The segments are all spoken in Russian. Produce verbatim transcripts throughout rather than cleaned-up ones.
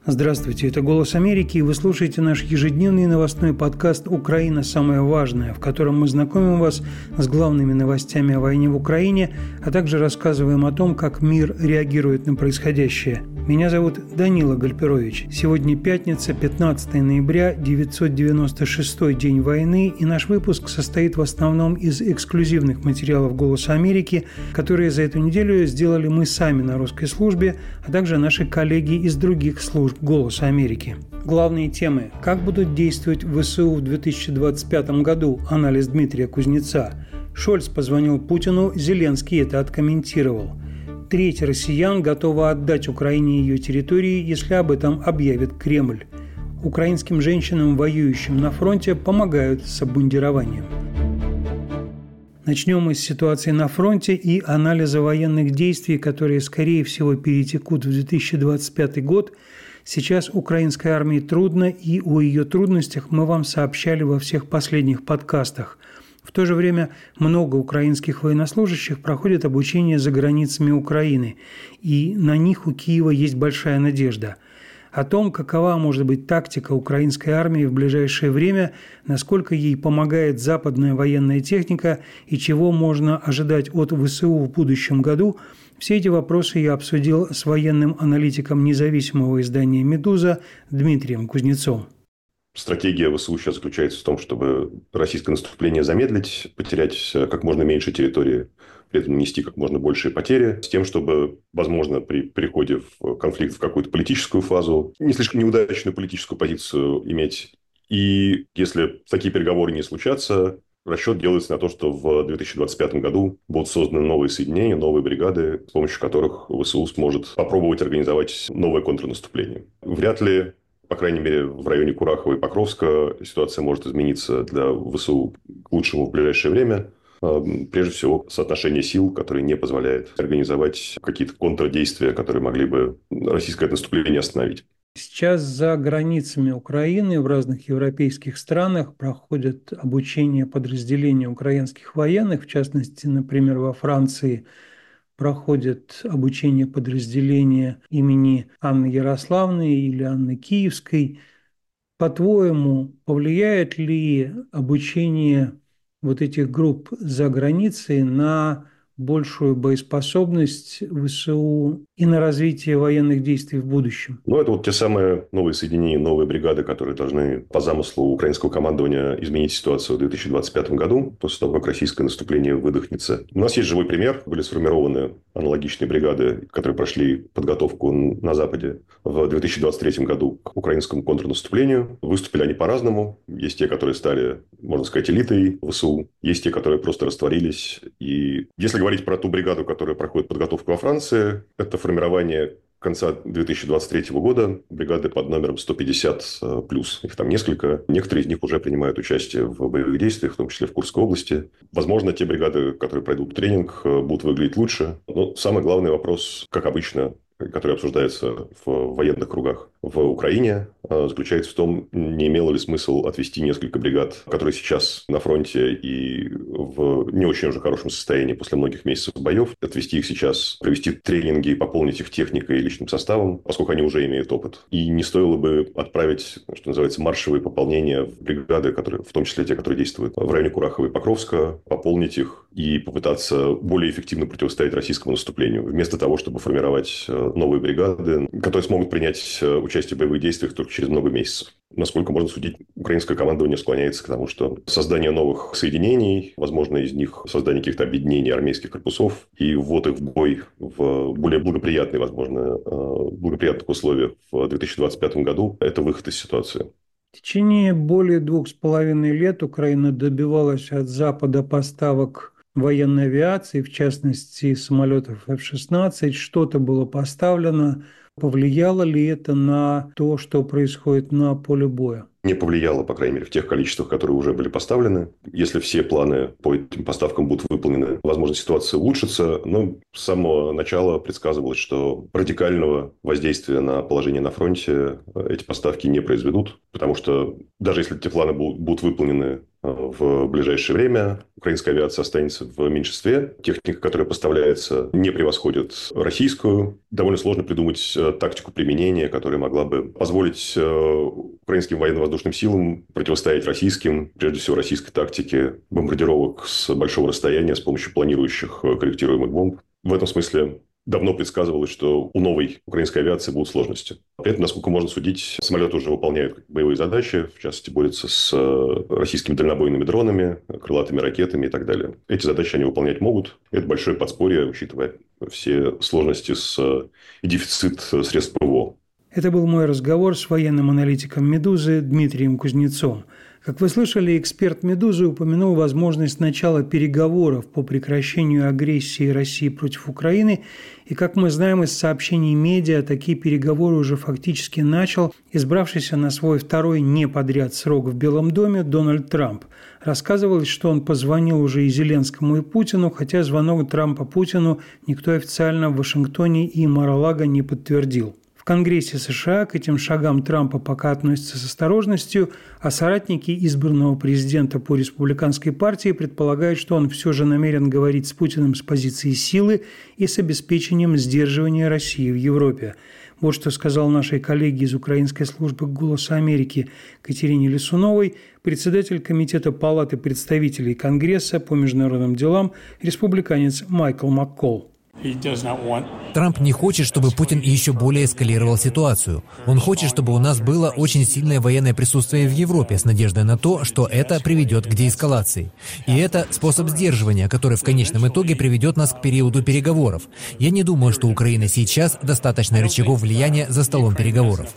Здравствуйте, это «Голос Америки», и вы слушаете наш ежедневный новостной подкаст «Украина. Самое важное», в котором мы знакомим вас с главными новостями о войне в Украине, а также рассказываем о том, как мир реагирует на происходящее. Меня зовут Данила Гальперович. Сегодня пятница, пятнадцатое ноября, девятьсот девяносто шестой день войны, и наш выпуск состоит в основном из эксклюзивных материалов «Голоса Америки», которые за эту неделю сделали мы сами на русской службе, а также наши коллеги из других служб «Голоса Америки». Главные темы. Как будут действовать ВСУ в две тысячи двадцать пятом году? Анализ Дмитрия Кузнеца. Шольц позвонил Путину, Зеленский это откомментировал. Треть россиян готова отдать Украине ее территории, если об этом объявит Кремль. Украинским женщинам, воюющим на фронте, помогают с обмундированием. Начнем мы с ситуации на фронте и анализа военных действий, которые, скорее всего, перетекут в две тысячи двадцать пятый год. Сейчас украинской армии трудно, и о ее трудностях мы вам сообщали во всех последних подкастах. В то же время много украинских военнослужащих проходят обучение за границами Украины, и на них у Киева есть большая надежда. О том, какова может быть тактика украинской армии в ближайшее время, насколько ей помогает западная военная техника и чего можно ожидать от ВСУ в будущем году, все эти вопросы я обсудил с военным аналитиком независимого издания «Медуза» Дмитрием Кузнецовым. Стратегия ВСУ сейчас заключается в том, чтобы российское наступление замедлить, потерять как можно меньше территории, при этом нанести как можно большие потери, с тем, чтобы, возможно, при переходе в конфликт в какую-то политическую фазу, не слишком неудачную политическую позицию иметь. И если такие переговоры не случатся, расчет делается на то, что в две тысячи двадцать пятом году будут созданы новые соединения, новые бригады, с помощью которых ВСУ сможет попробовать организовать новое контрнаступление. Вряд ли, по крайней мере, в районе Курахова и Покровска ситуация может измениться для ВСУ к лучшему в ближайшее время. Прежде всего, соотношение сил, которое не позволяет организовать какие-то контрдействия, которые могли бы российское наступление остановить. Сейчас за границами Украины в разных европейских странах проходят обучение подразделения украинских военных, в частности, например, во Франции проходит обучение подразделения имени Анны Ярославны или Анны Киевской. По-твоему, повлияет ли обучение вот этих групп за границей на большую боеспособность ВСУ и на развитие военных действий в будущем? Ну, это вот те самые новые соединения, новые бригады, которые должны по замыслу украинского командования изменить ситуацию в две тысячи двадцать пятом году, после того, как российское наступление выдохнется. У нас есть живой пример. Были сформированы аналогичные бригады, которые прошли подготовку на Западе в две тысячи двадцать третьем году к украинскому контрнаступлению. Выступили они по-разному. Есть те, которые стали, можно сказать, элитой ВСУ. Есть те, которые просто растворились. И если говорить говорить про ту бригаду, которая проходит подготовку во Франции, это формирование конца две тысячи двадцать третьего года, бригады под номером сто пятьдесят плюс. Их там несколько. Некоторые из них уже принимают участие в боевых действиях, в том числе в Курской области. Возможно, те бригады, которые пройдут тренинг, будут выглядеть лучше. Но самый главный вопрос, как обычно, который обсуждается в военных кругах в Украине, заключается в том, не имело ли смысл отвести несколько бригад, которые сейчас на фронте и в не очень уже хорошем состоянии после многих месяцев боев, отвести их сейчас, провести тренинги, пополнить их техникой и личным составом, поскольку они уже имеют опыт. И не стоило бы отправить, что называется, маршевые пополнения в бригады, которые, в том числе те, которые действуют в районе Курахова и Покровска, пополнить их и попытаться более эффективно противостоять российскому наступлению, вместо того, чтобы формировать новые бригады, которые смогут принять участие в боевых действиях только через много месяцев. Насколько можно судить, украинское командование склоняется к тому, что создание новых соединений, возможно, из них создание каких-то объединений армейских корпусов и ввод их в бой в более благоприятные, возможно, благоприятных условиях в две тысячи двадцать пятом году – это выход из ситуации. В течение более двух с половиной лет Украина добивалась от Запада поставок военной авиации, в частности, самолетов эф шестнадцать. Что-то было поставлено. Повлияло ли это на то, что происходит на поле боя? Не повлияло, по крайней мере, в тех количествах, которые уже были поставлены. Если все планы по этим поставкам будут выполнены, возможно, ситуация улучшится. Но с самого начала предсказывалось, что радикального воздействия на положение на фронте эти поставки не произведут. Потому что даже если эти планы будут выполнены в ближайшее время. Украинская авиация останется в меньшинстве. Техника, которая поставляется, не превосходит российскую. Довольно сложно придумать тактику применения, которая могла бы позволить украинским военно-воздушным силам противостоять российским, прежде всего российской тактике бомбардировок с большого расстояния с помощью планирующих корректируемых бомб. В этом смысле давно предсказывалось, что у новой украинской авиации будут сложности. При этом, насколько можно судить, самолеты уже выполняют боевые задачи, в частности, борются с российскими дальнобойными дронами, крылатыми ракетами и так далее. Эти задачи они выполнять могут. Это большое подспорье, учитывая все сложности с... и дефицит средств ПВО. Это был мой разговор с военным аналитиком «Медузы» Дмитрием Кузнецом. Как вы слышали, эксперт «Медузы» упомянул возможность начала переговоров по прекращению агрессии России против Украины. И, как мы знаем из сообщений медиа, такие переговоры уже фактически начал избравшийся на свой второй не подряд срок в Белом доме Дональд Трамп. Рассказывалось, что он позвонил уже и Зеленскому, и Путину, хотя звонок Трампа Путину никто официально в Вашингтоне и Мар-а-Лаго не подтвердил. В Конгрессе США к этим шагам Трампа пока относятся с осторожностью, а соратники избранного президента по республиканской партии предполагают, что он все же намерен говорить с Путиным с позиции силы и с обеспечением сдерживания России в Европе. Вот что сказал нашей коллеге из украинской службы «Голоса Америки» Катерине Лисуновой, председатель Комитета Палаты представителей Конгресса по международным делам, республиканец Майкл Маккол. Трамп не хочет, чтобы Путин еще более эскалировал ситуацию. Он хочет, чтобы у нас было очень сильное военное присутствие в Европе с надеждой на то, что это приведет к деэскалации. И это способ сдерживания, который в конечном итоге приведет нас к периоду переговоров. Я не думаю, что у Украины сейчас достаточно рычагов влияния за столом переговоров.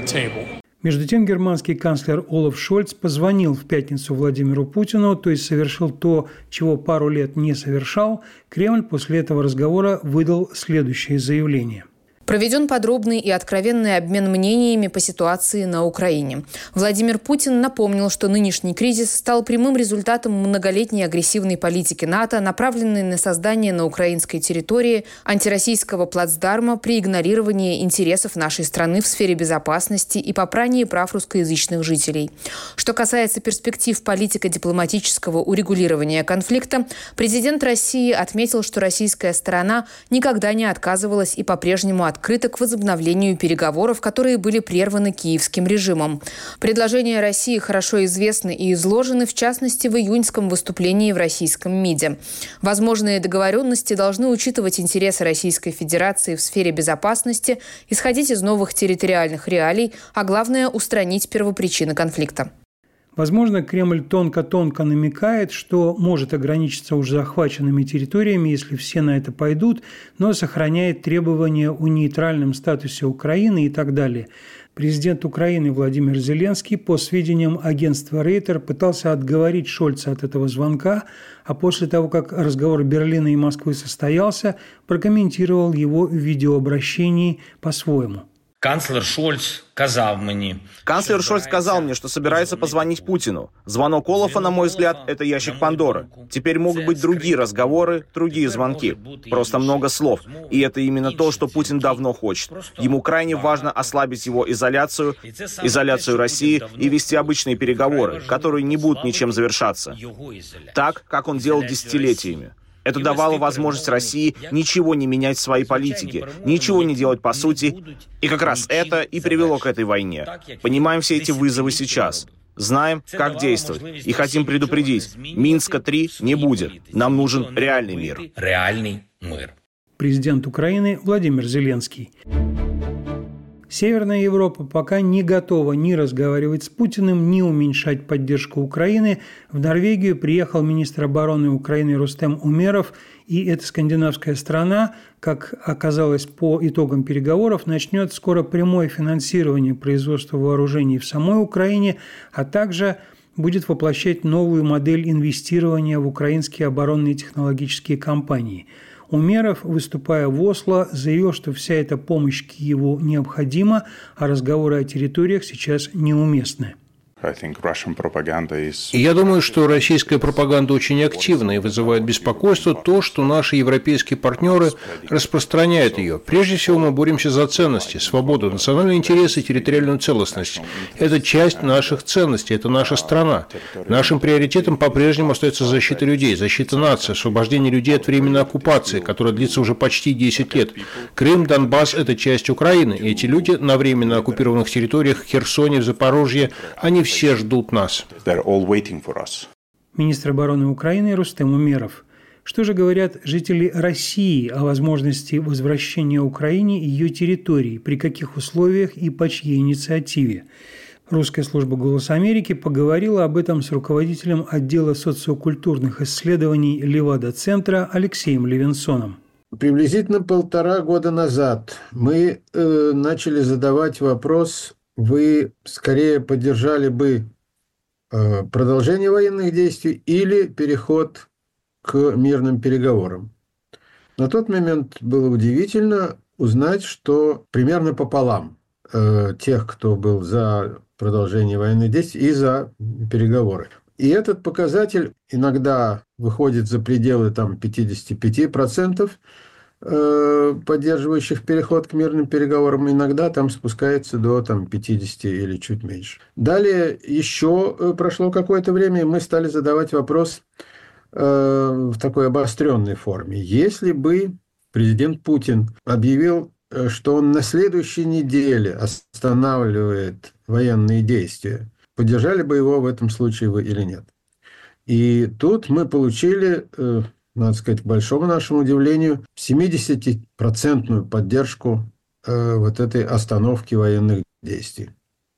Между тем, германский канцлер Олаф Шольц позвонил в пятницу Владимиру Путину, то есть совершил то, чего пару лет не совершал. Кремль после этого разговора выдал следующее заявление. Проведен подробный и откровенный обмен мнениями по ситуации на Украине. Владимир Путин напомнил, что нынешний кризис стал прямым результатом многолетней агрессивной политики НАТО, направленной на создание на украинской территории антироссийского плацдарма при игнорировании интересов нашей страны в сфере безопасности и попрании прав русскоязычных жителей. Что касается перспектив политико-дипломатического урегулирования конфликта, президент России отметил, что российская сторона никогда не отказывалась и по-прежнему открыта открыто к возобновлению переговоров, которые были прерваны киевским режимом. Предложения России хорошо известны и изложены, в частности, в июньском выступлении в российском МИДе. Возможные договоренности должны учитывать интересы Российской Федерации в сфере безопасности, исходить из новых территориальных реалий, а главное – устранить первопричины конфликта. Возможно, Кремль тонко-тонко намекает, что может ограничиться уже захваченными территориями, если все на это пойдут, но сохраняет требования о нейтральном статусе Украины и так далее. Президент Украины Владимир Зеленский, по сведениям агентства Рейтер, пытался отговорить Шольца от этого звонка, а после того, как разговор Берлина и Москвы состоялся, прокомментировал его в видеообращении по-своему. Канцлер Шольц сказал мне... Канцлер Шольц сказал мне, что собирается позвонить Путину. Звонок Олафа, на мой взгляд, это ящик Пандоры. Теперь могут быть другие разговоры, другие звонки. Просто много слов. И это именно то, что Путин давно хочет. Ему крайне важно ослабить его изоляцию, изоляцию России и вести обычные переговоры, которые не будут ничем завершаться. Так, как он делал десятилетиями. Это давало возможность России ничего не менять в своей политике, ничего не делать по сути. И как раз это и привело к этой войне. Понимаем все эти вызовы сейчас. Знаем, как действовать. И хотим предупредить, Минска три не будет. Нам нужен реальный мир. Реальный мир. Президент Украины Владимир Зеленский. Северная Европа пока не готова ни разговаривать с Путиным, ни уменьшать поддержку Украины. В Норвегию приехал министр обороны Украины Рустем Умеров, и эта скандинавская страна, как оказалось по итогам переговоров, начнет скоро прямое финансирование производства вооружений в самой Украине, а также будет воплощать новую модель инвестирования в украинские оборонные технологические компании. Умеров, выступая в Осло, заявил, что вся эта помощь Киеву необходима, а разговоры о территориях сейчас неуместны. И я думаю, что российская пропаганда очень активна и вызывает беспокойство то, что наши европейские партнеры распространяют ее. Прежде всего, мы боремся за ценности, свободу, национальные интересы и территориальную целостность. Это часть наших ценностей, это наша страна. Нашим приоритетом по-прежнему остается защита людей, защита нации, освобождение людей от временной оккупации, которая длится уже почти десять лет. Крым, Донбасс – это часть Украины, и эти люди на временно оккупированных территориях в Херсоне, в Запорожье, они все ждут нас. Министр обороны Украины Рустем Умеров. Что же говорят жители России о возможности возвращения Украине ее территорий, при каких условиях и по чьей инициативе? Русская служба «Голос Америки» поговорила об этом с руководителем отдела социокультурных исследований Левада-центра Алексеем Левинсоном. Приблизительно полтора года назад мы э, начали задавать вопрос: вы скорее поддержали бы э, продолжение военных действий или переход к мирным переговорам? На тот момент было удивительно узнать, что примерно пополам э, тех, кто был за продолжение военных действий и за переговоры. И этот показатель иногда выходит за пределы там, пятьдесят пять процентов поддерживающих переход к мирным переговорам, иногда там спускается до там, пятьдесят или чуть меньше. Далее еще прошло какое-то время, и мы стали задавать вопрос э, в такой обостренной форме. Если бы президент Путин объявил, что он на следующей неделе останавливает военные действия, поддержали бы его в этом случае вы или нет? И тут мы получили, надо сказать, к большому нашему удивлению, семидесятипроцентную поддержку вот этой остановки военных действий.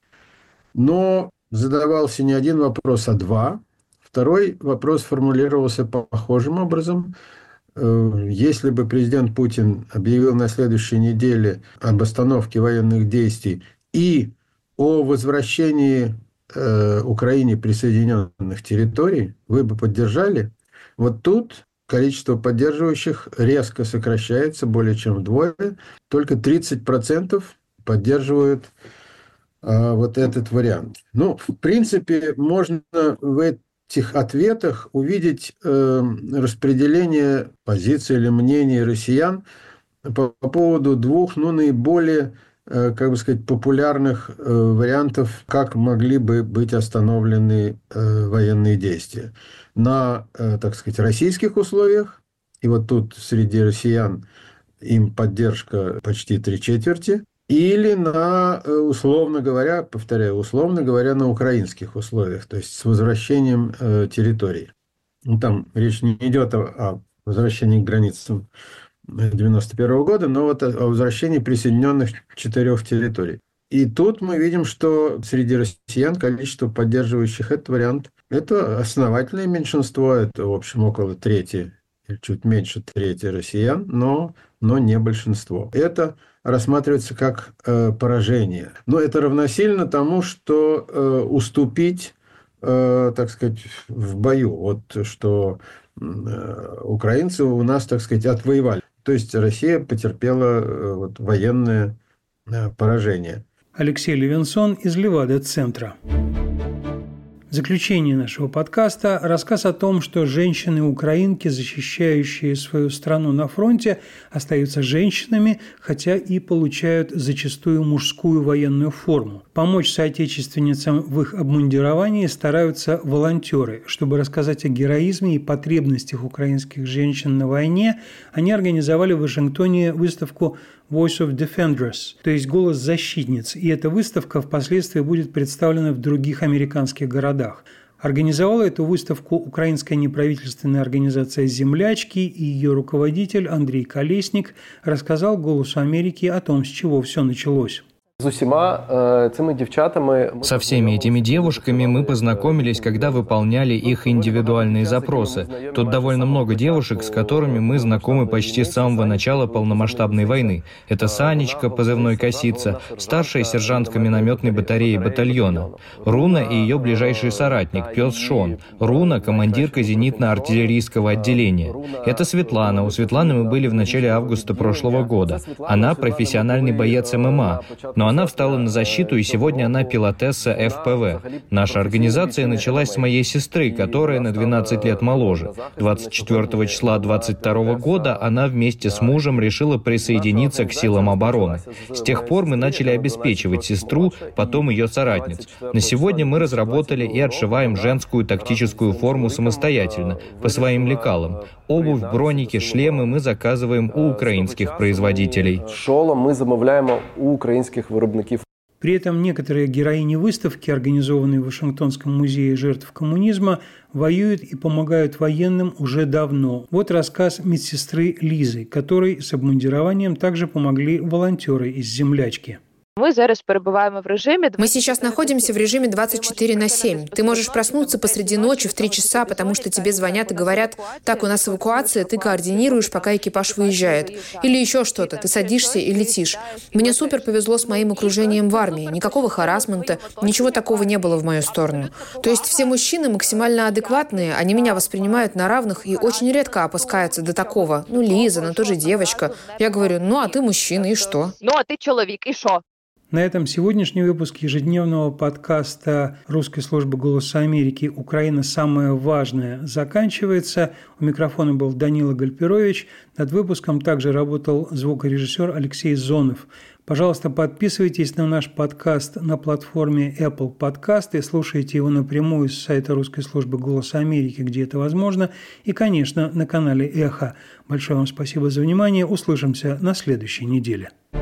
Но задавался не один вопрос, а два. Второй вопрос формулировался похожим образом. Если бы президент Путин объявил на следующей неделе об остановке военных действий и о возвращении э, Украине присоединенных территорий, вы бы поддержали? Вот тут количество поддерживающих резко сокращается более чем вдвое. Только тридцать процентов поддерживают э, вот этот вариант. Ну, в принципе, можно в этих ответах увидеть э, распределение позиций или мнений россиян по, по поводу двух, ну, наиболее, э, как бы сказать, популярных э, вариантов, как могли бы быть остановлены э, военные действия. На, э, так сказать, российских условиях, и вот тут среди россиян им поддержка почти три четверти, или на, условно говоря, повторяю, условно говоря, на украинских условиях, то есть с возвращением э, территорий. Ну, там речь не идет о, о возвращении к границам девяносто первого года, но вот о, о возвращении присоединенных четырех территорий. И тут мы видим, что среди россиян количество поддерживающих этот вариант – это основательное меньшинство, это, в общем, около трети, или чуть меньше трети россиян, но, но не большинство. Это рассматривается как э, поражение. Но это равносильно тому, что э, уступить, э, так сказать, в бою. Вот что э, украинцы у нас, так сказать, отвоевали. То есть Россия потерпела э, вот, военное э, поражение. Алексей Левинсон из Левада-центра. В заключение нашего подкаста рассказ о том, что женщины-украинки, защищающие свою страну на фронте, остаются женщинами, хотя и получают зачастую мужскую военную форму. Помочь соотечественницам в их обмундировании стараются волонтеры. Чтобы рассказать о героизме и потребностях украинских женщин на войне, они организовали в Вашингтоне выставку Voice of Defenders, то есть «Голос защитниц», и эта выставка впоследствии будет представлена в других американских городах. Организовала эту выставку украинская неправительственная организация «Землячки», и ее руководитель Андрей Колесник рассказал «Голосу Америки» о том, с чего все началось. Со всеми этими девушками мы познакомились, когда выполняли их индивидуальные запросы. Тут довольно много девушек, с которыми мы знакомы почти с самого начала полномасштабной войны. Это Санечка, позывной Косица, старшая сержантка минометной батареи батальона. Руна и ее ближайший соратник, пес Шон. Руна – командирка зенитно-артиллерийского отделения. Это Светлана. У Светланы мы были в начале августа прошлого года. Она профессиональный боец ММА, но она встала на защиту, и сегодня она пилотесса эф пэ вэ. Наша организация началась с моей сестры, которая на двенадцать лет моложе. двадцать четвёртого числа двадцать второго года она вместе с мужем решила присоединиться к силам обороны. С тех пор мы начали обеспечивать сестру, потом ее соратниц. На сегодня мы разработали и отшиваем женскую тактическую форму самостоятельно, по своим лекалам. Обувь, броники, шлемы мы заказываем у украинских производителей. Шолом мы замовляем у украинских виробників. При этом некоторые героини выставки, организованной в Вашингтонском музее жертв коммунизма, воюют и помогают военным уже давно. Вот рассказ медсестры Лизы, которой с обмундированием также помогли волонтеры из «Землячки». Мы зараз перебываем в режиме... Мы сейчас находимся в режиме двадцать четыре на семь. Ты можешь проснуться посреди ночи в три часа, потому что тебе звонят и говорят: так, у нас эвакуация, ты координируешь, пока экипаж выезжает. Или еще что-то, ты садишься и летишь. Мне супер повезло с моим окружением в армии. Никакого харассмента, ничего такого не было в мою сторону. То есть все мужчины максимально адекватные, они меня воспринимают на равных и очень редко опускаются до такого. Ну, Лиза, ну тоже девочка. Я говорю: ну, а ты мужчина, и что? Ну, а ты человек, и что? На этом сегодняшний выпуск ежедневного подкаста русской службы «Голоса Америки» «Украина. Самое важное» заканчивается. У микрофона был Данила Гальперович. Над выпуском также работал звукорежиссер Алексей Зонов. Пожалуйста, подписывайтесь на наш подкаст на платформе Apple Podcast и слушайте его напрямую с сайта русской службы «Голоса Америки», где это возможно, и, конечно, на канале «Эхо». Большое вам спасибо за внимание. Услышимся на следующей неделе.